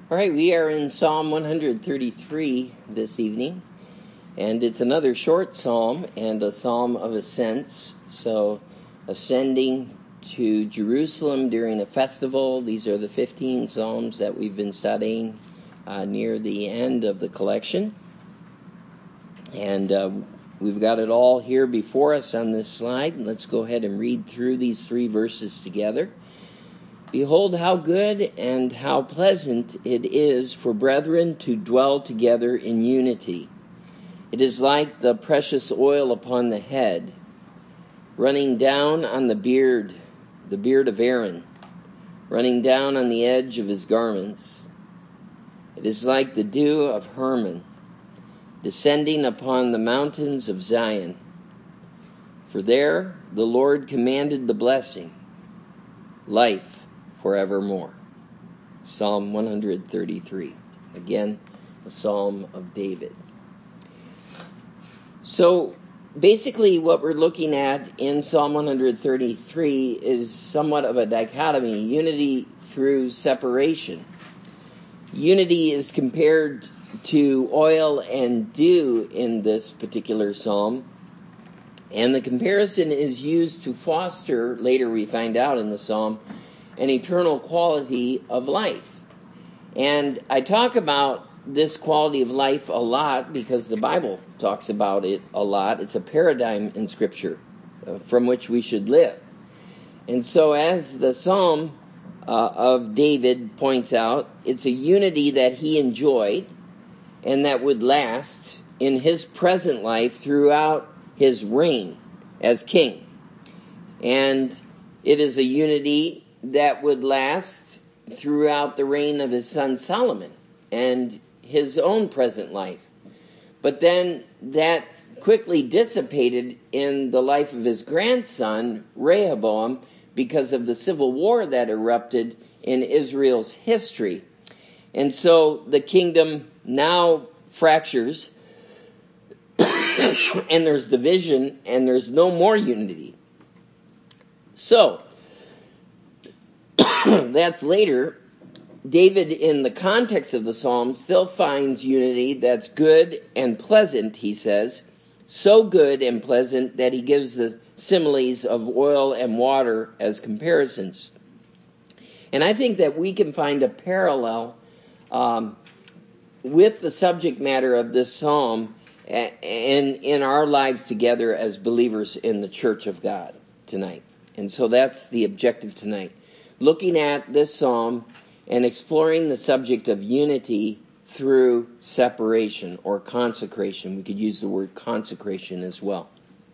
All right, we are in Psalm 133 this evening, and it's another short psalm and a psalm of ascents. So, ascending to Jerusalem during a festival. These are the 15 psalms that we've been studying near the end of the collection. And we've got it all here before us on this slide. Let's go ahead and read through these 3 verses together. Behold, how good and how pleasant it is for brethren to dwell together in unity. It is like the precious oil upon the head, running down on the beard of Aaron, running down on the edge of his garments. It is like the dew of Hermon, descending upon the mountains of Zion. For there the Lord commanded the blessing, life forevermore. Psalm 133. Again, a psalm of David. So, basically what we're looking at in Psalm 133 is somewhat of a dichotomy, unity through separation. Unity is compared to oil and dew in this particular psalm, and the comparison is used to foster, later we find out in the psalm, an eternal quality of life. And I talk about this quality of life a lot because the Bible talks about it a lot. It's a paradigm in Scripture from which we should live. And so as the Psalm of David points out, it's a unity that he enjoyed and that would last in his present life throughout his reign as king. And it is a unity that would last throughout the reign of his son Solomon and his own present life. But then that quickly dissipated in the life of his grandson Rehoboam because of the civil war that erupted in Israel's history. And so the kingdom now fractures and there's division and there's no more unity. So that's later. David, in the context of the psalm, still finds unity that's good and pleasant, he says. So good and pleasant that he gives the similes of oil and water as comparisons. And I think that we can find a parallel with the subject matter of this psalm in our lives together as believers in the church of God tonight. And so that's the objective tonight. Looking at this psalm and exploring the subject of unity through separation or consecration. We could use the word consecration as well.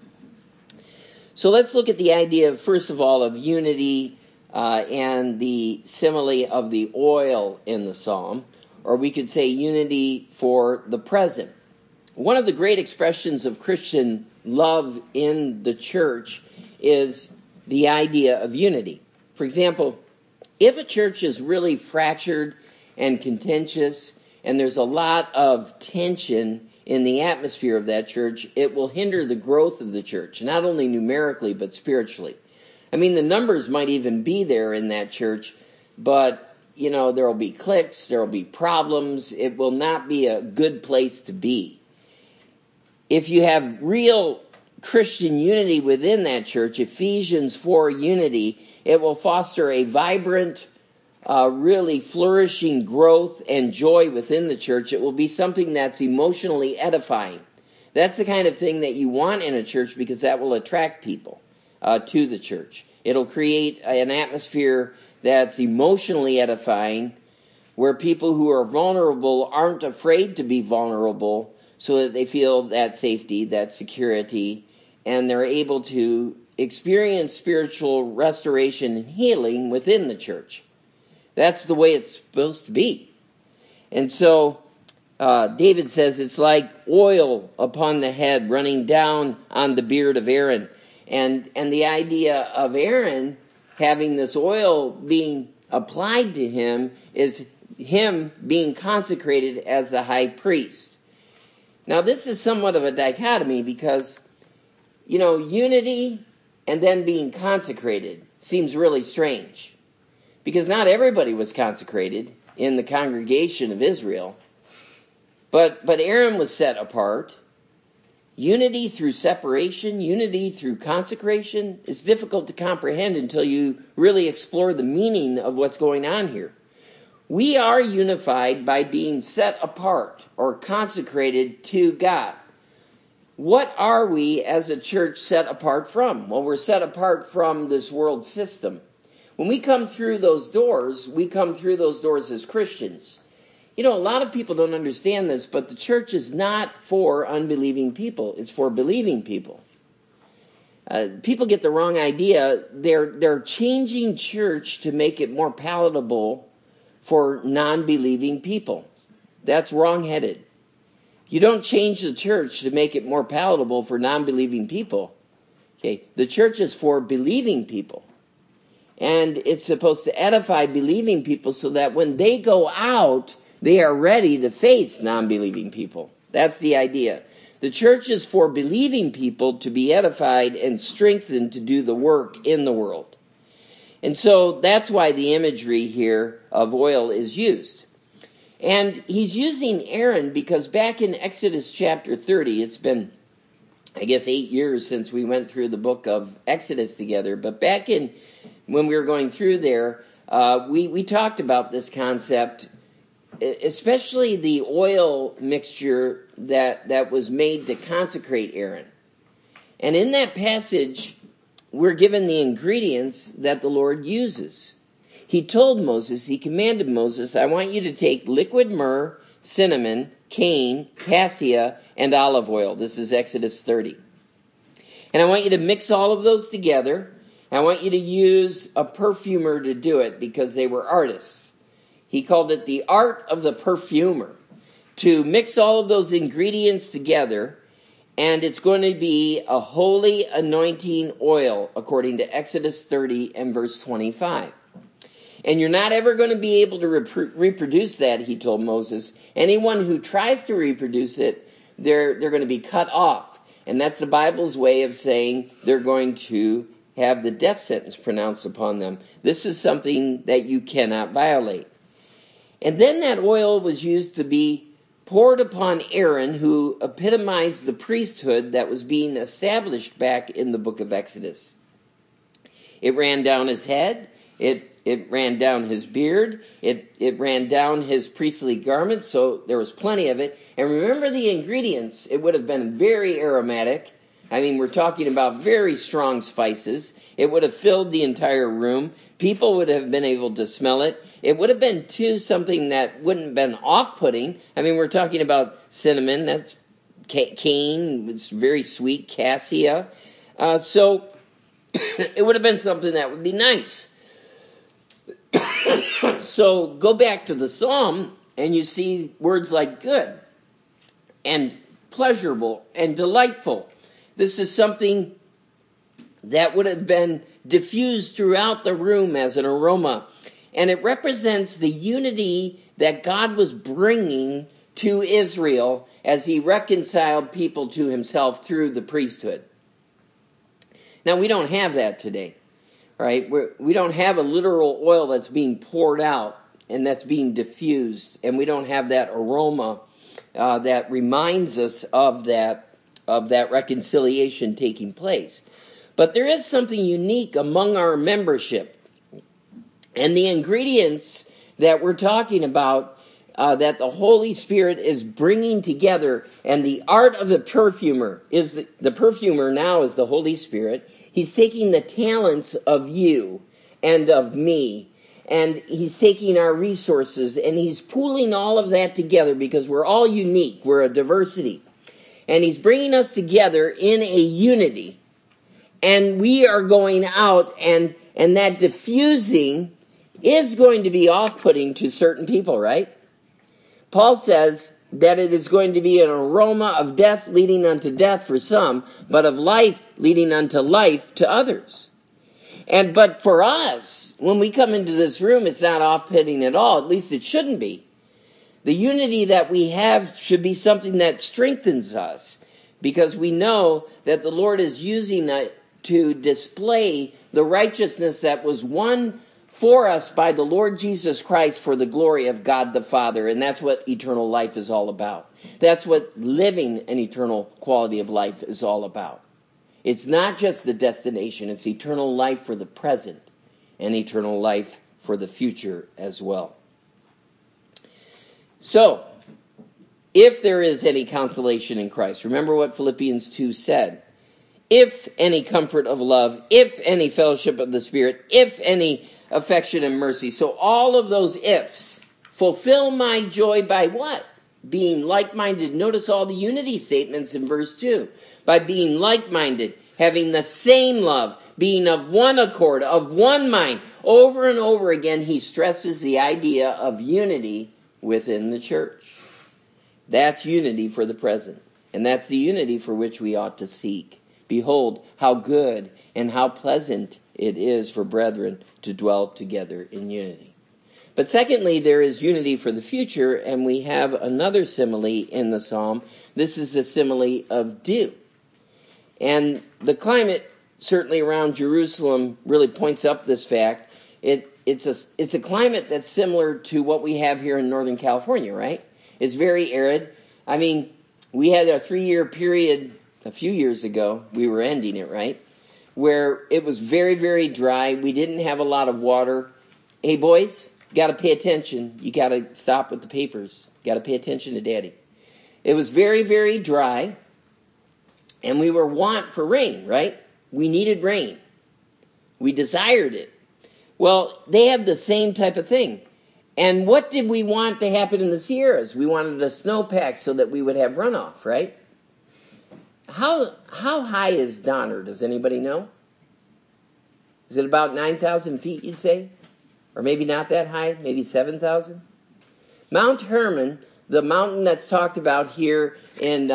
So let's look at the idea, first of all, of unity and the simile of the oil in the psalm, or we could say unity for the present. One of the great expressions of Christian love in the church is the idea of unity. For example, if a church is really fractured and contentious, and there's a lot of tension in the atmosphere of that church, it will hinder the growth of the church, not only numerically, but spiritually. I mean, the numbers might even be there in that church, but, there will be cliques, there will be problems. It will not be a good place to be. If you have real Christian unity within that church, Ephesians 4 unity, it will foster a vibrant, really flourishing growth and joy within the church. It will be something that's emotionally edifying. That's the kind of thing that you want in a church because that will attract people to the church. It'll create an atmosphere that's emotionally edifying where people who are vulnerable aren't afraid to be vulnerable so that they feel that safety, that security, and they're able to experience spiritual restoration and healing within the church. That's the way it's supposed to be. And so David says it's like oil upon the head running down on the beard of Aaron. And the idea of Aaron having this oil being applied to him is him being consecrated as the high priest. Now this is somewhat of a dichotomy because unity and then being consecrated seems really strange. Because not everybody was consecrated in the congregation of Israel. But Aaron was set apart. Unity through separation, unity through consecration is difficult to comprehend until you really explore the meaning of what's going on here. We are unified by being set apart or consecrated to God. What are we as a church set apart from? Well, we're set apart from this world system. When we come through those doors, we come through those doors as Christians. You know, a lot of people don't understand this, but the church is not for unbelieving people. It's for believing people. People get the wrong idea. They're changing church to make it more palatable for non-believing people. That's wrong-headed. You don't change the church to make it more palatable for non-believing people. Okay, the church is for believing people. And it's supposed to edify believing people so that when they go out, they are ready to face non-believing people. That's the idea. The church is for believing people to be edified and strengthened to do the work in the world. And so that's why the imagery here of oil is used. And he's using Aaron because back in Exodus chapter 30, it's been, I guess, 8 years since we went through the book of Exodus together. But back in, when we were going through there, we talked about this concept, especially the oil mixture that was made to consecrate Aaron. And in that passage, we're given the ingredients that the Lord uses. He told Moses, he commanded Moses, I want you to take liquid myrrh, cinnamon, cane, cassia, and olive oil. This is Exodus 30. And I want you to mix all of those together. I want you to use a perfumer to do it because they were artists. He called it the art of the perfumer, to mix all of those ingredients together, and it's going to be a holy anointing oil, according to Exodus 30 and verse 25. And you're not ever going to be able to reproduce that, he told Moses. Anyone who tries to reproduce it, they're going to be cut off. And that's the Bible's way of saying they're going to have the death sentence pronounced upon them. This is something that you cannot violate. And then that oil was used to be poured upon Aaron, who epitomized the priesthood that was being established back in the book of Exodus. It ran down his head. It ran down his beard. It ran down his priestly garments, so there was plenty of it. And remember the ingredients. It would have been very aromatic. I mean, we're talking about very strong spices. It would have filled the entire room. People would have been able to smell it. It would have been, too, something that wouldn't have been off-putting. I mean, we're talking about cinnamon. That's cane. It's very sweet. Cassia. So it would have been something that would be nice. So go back to the psalm, and you see words like good and pleasurable and delightful. This is something that would have been diffused throughout the room as an aroma. And it represents the unity that God was bringing to Israel as he reconciled people to himself through the priesthood. Now, we don't have that today, right? We don't have a literal oil that's being poured out and that's being diffused. And we don't have that aroma that reminds us of that reconciliation taking place. But there is something unique among our membership. And the ingredients that we're talking about, that the Holy Spirit is bringing together, and the art of the perfumer is the perfumer now is the Holy Spirit. He's taking the talents of you and of me, and he's taking our resources, and he's pooling all of that together because we're all unique. We're a diversity. And he's bringing us together in a unity. And we are going out, and that diffusing is going to be off-putting to certain people, right? Paul says that it is going to be an aroma of death leading unto death for some, but of life leading unto life to others. But for us, when we come into this room, it's not off-putting at all. At least it shouldn't be. The unity that we have should be something that strengthens us, because we know that the Lord is using it to display the righteousness that was won for us by the Lord Jesus Christ for the glory of God the Father. And that's what eternal life is all about. That's what living an eternal quality of life is all about. It's not just the destination. It's eternal life for the present and eternal life for the future as well. So, if there is any consolation in Christ, remember what Philippians 2 said. If any comfort of love, if any fellowship of the Spirit, if any affection and mercy. So all of those ifs. Fulfill my joy by what? Being like-minded. Notice all the unity statements in verse 2. By being like-minded, having the same love, being of one accord, of one mind. Over and over again, he stresses the idea of unity within the church. That's unity for the present. And that's the unity for which we ought to seek. Behold, how good and how pleasant it is for brethren to dwell together in unity. But secondly, there is unity for the future, and we have another simile in the psalm. This is the simile of dew. And the climate, certainly around Jerusalem, really points up this fact. It's a climate that's similar to what we have here in Northern California, right? It's very arid. I mean, we had a 3-year period a few years ago. We were ending it, right? Where it was very, very dry. We didn't have a lot of water. Hey, boys, got to pay attention. You got to stop with the papers. Got to pay attention to Daddy. It was very, very dry. And we were want for rain, right? We needed rain. We desired it. Well, they have the same type of thing. And what did we want to happen in the Sierras? We wanted a snowpack so that we would have runoff, right? How high is Donner? Does anybody know? Is it about 9,000 feet, you'd say? Or maybe not that high, maybe 7,000? Mount Hermon, the mountain that's talked about here in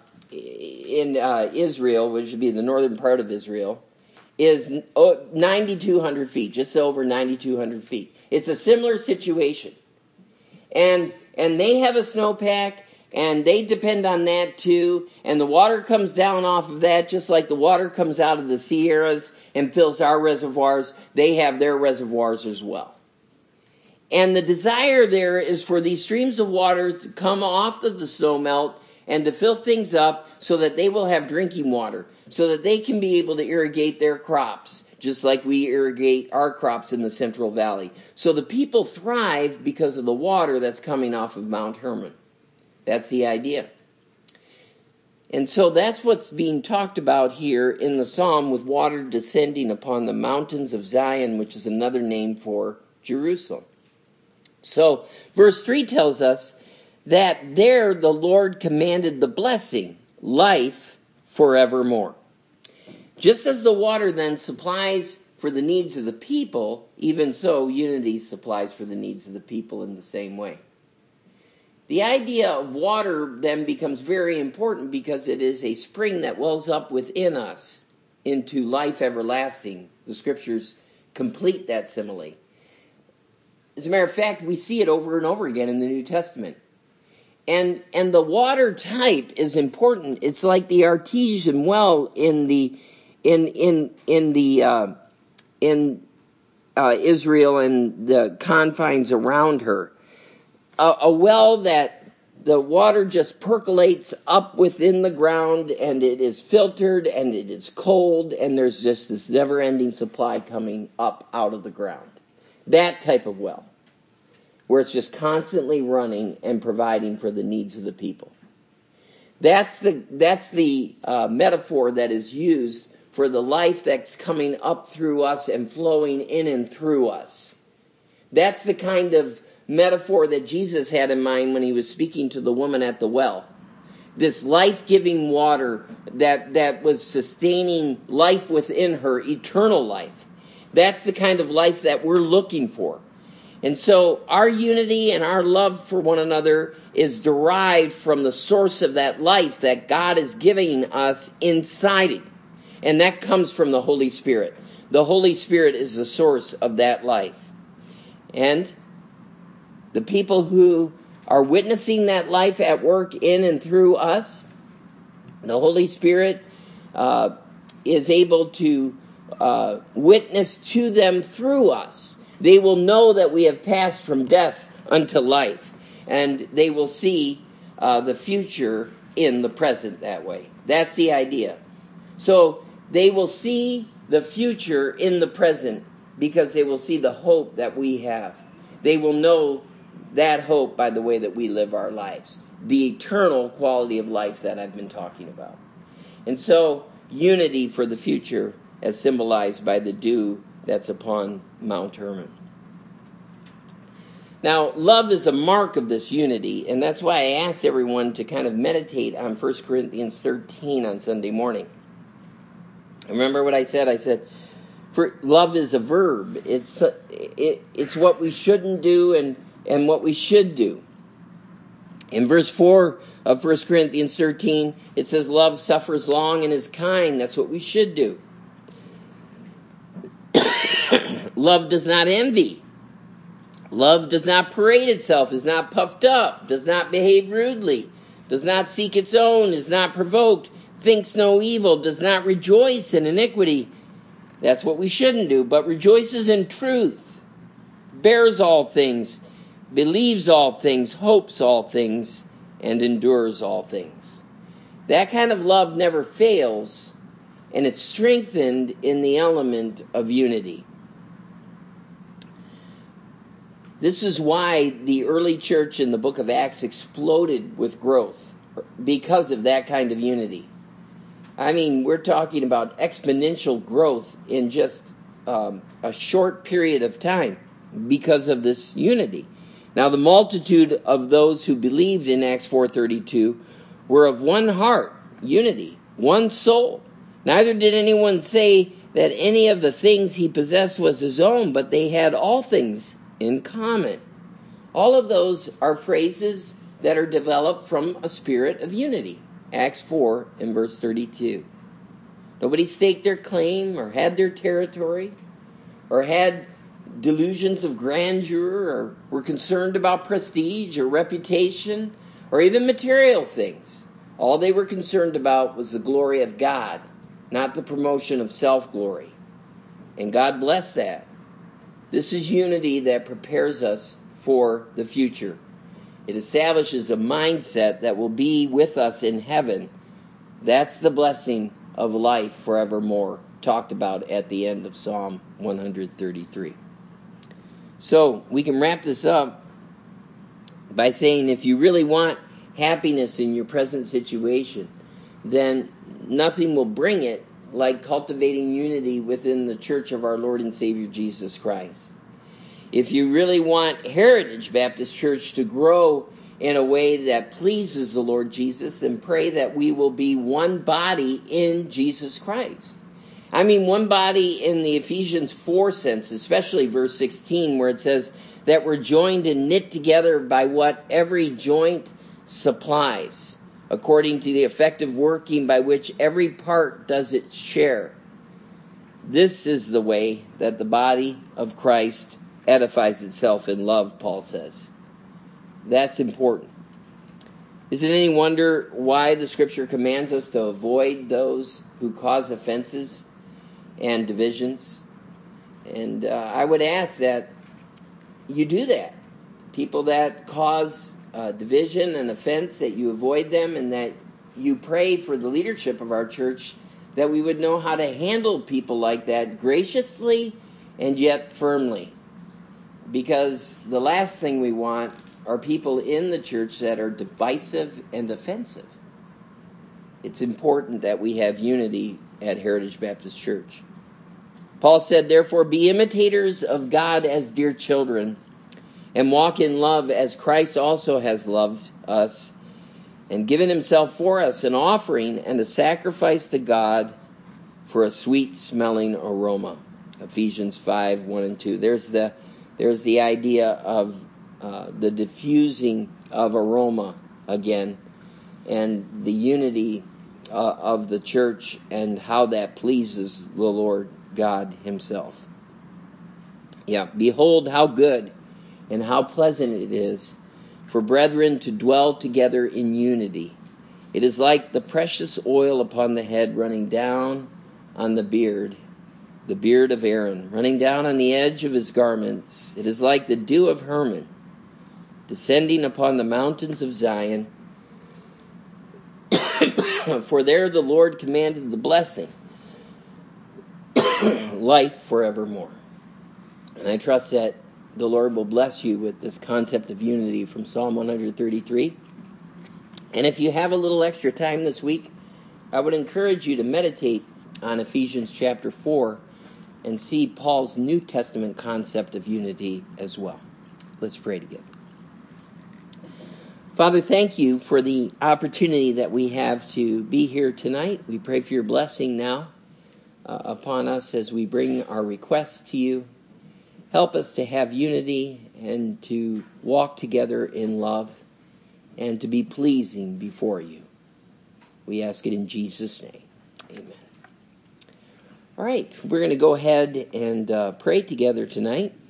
Israel, which would be the northern part of Israel, is 9,200 feet, just over 9,200 feet. It's a similar situation. And they have a snowpack, and they depend on that too. And the water comes down off of that, just like the water comes out of the Sierras and fills our reservoirs. They have their reservoirs as well. And the desire there is for these streams of water to come off of the snowmelt and to fill things up so that they will have drinking water, so that they can be able to irrigate their crops, just like we irrigate our crops in the Central Valley. So the people thrive because of the water that's coming off of Mount Hermon. That's the idea. And so that's what's being talked about here in the psalm, with water descending upon the mountains of Zion, which is another name for Jerusalem. So verse 3 tells us that there the Lord commanded the blessing, life forevermore. Just as the water then supplies for the needs of the people, even so unity supplies for the needs of the people in the same way. The idea of water then becomes very important because it is a spring that wells up within us into life everlasting. The scriptures complete that simile. As a matter of fact, we see it over and over again in the New Testament. And the water type is important. It's like the artesian well in Israel and the confines around her. A well that the water just percolates up within the ground, and it is filtered, and it is cold, and there's just this never-ending supply coming up out of the ground. That type of well, where it's just constantly running and providing for the needs of the people. That's the metaphor that is used for the life that's coming up through us and flowing in and through us. That's the kind of metaphor that Jesus had in mind when he was speaking to the woman at the well. This life-giving water that was sustaining life within her, eternal life. That's the kind of life that we're looking for. And so our unity and our love for one another is derived from the source of that life that God is giving us inside it. And that comes from the Holy Spirit. The Holy Spirit is the source of that life. And the people who are witnessing that life at work in and through us, the Holy Spirit is able to witness to them through us. They will know that we have passed from death unto life. And they will see the future in the present that way. That's the idea. So they will see the future in the present because they will see the hope that we have. They will know that hope by the way that we live our lives. The eternal quality of life that I've been talking about. And so, unity for the future as symbolized by the dew that's upon Mount Hermon. Now, love is a mark of this unity, and that's why I asked everyone to kind of meditate on 1 Corinthians 13 on Sunday morning. Remember what I said? I said, for love is a verb. It's what we shouldn't do and what we should do. In verse 4 of 1 Corinthians 13, it says, love suffers long and is kind. That's what we should do. Love does not envy. Love does not parade itself, is not puffed up, does not behave rudely, does not seek its own, is not provoked, thinks no evil, does not rejoice in iniquity. That's what we shouldn't do, but rejoices in truth, bears all things, believes all things, hopes all things, and endures all things. That kind of love never fails, and it's strengthened in the element of unity. This is why the early church in the book of Acts exploded with growth, because of that kind of unity. I mean, we're talking about exponential growth in just a short period of time because of this unity. Now, the multitude of those who believed in Acts 4:32 were of one heart, unity, one soul. Neither did anyone say that any of the things he possessed was his own, but they had all things in common. All of those are phrases that are developed from a spirit of unity. Acts 4 and verse 32. Nobody staked their claim or had their territory or had delusions of grandeur or were concerned about prestige or reputation or even material things. All they were concerned about was the glory of God, not the promotion of self-glory. And God blessed that. This is unity that prepares us for the future. It establishes a mindset that will be with us in heaven. That's the blessing of life forevermore, talked about at the end of Psalm 133. So we can wrap this up by saying if you really want happiness in your present situation, then nothing will bring it like cultivating unity within the church of our Lord and Savior Jesus Christ. If you really want Heritage Baptist Church to grow in a way that pleases the Lord Jesus, then pray that we will be one body in Jesus Christ. I mean, one body in the Ephesians 4 sense, especially verse 16, where it says that we're joined and knit together by what every joint supplies, according to the effective working by which every part does its share. This is the way that the body of Christ edifies itself in love, Paul says. That's important. Is it any wonder why the Scripture commands us to avoid those who cause offenses and divisions? And I would ask that you do that. People that cause division and offense, that you avoid them, and that you pray for the leadership of our church, that we would know how to handle people like that graciously and yet firmly. Because the last thing we want are people in the church that are divisive and offensive. It's important that we have unity at Heritage Baptist Church. Paul said, therefore, be imitators of God as dear children, and walk in love as Christ also has loved us, and given himself for us an offering and a sacrifice to God for a sweet-smelling aroma. Ephesians 5, 1 and 2. There's the idea of the diffusing of aroma again, and the unity of the church and how that pleases the Lord God himself. Yeah, behold how good and how pleasant it is for brethren to dwell together in unity. It is like the precious oil upon the head running down on the beard, the beard of Aaron, running down on the edge of his garments. It is like the dew of Hermon, descending upon the mountains of Zion. For there the Lord commanded the blessing, life forevermore. And I trust that the Lord will bless you with this concept of unity from Psalm 133. And if you have a little extra time this week, I would encourage you to meditate on Ephesians chapter 4 and see Paul's New Testament concept of unity as well. Let's pray together. Father, thank you for the opportunity that we have to be here tonight. We pray for your blessing now upon us as we bring our requests to you. Help us to have unity and to walk together in love and to be pleasing before you. We ask it in Jesus' name. Amen. All right, we're going to go ahead and pray together tonight.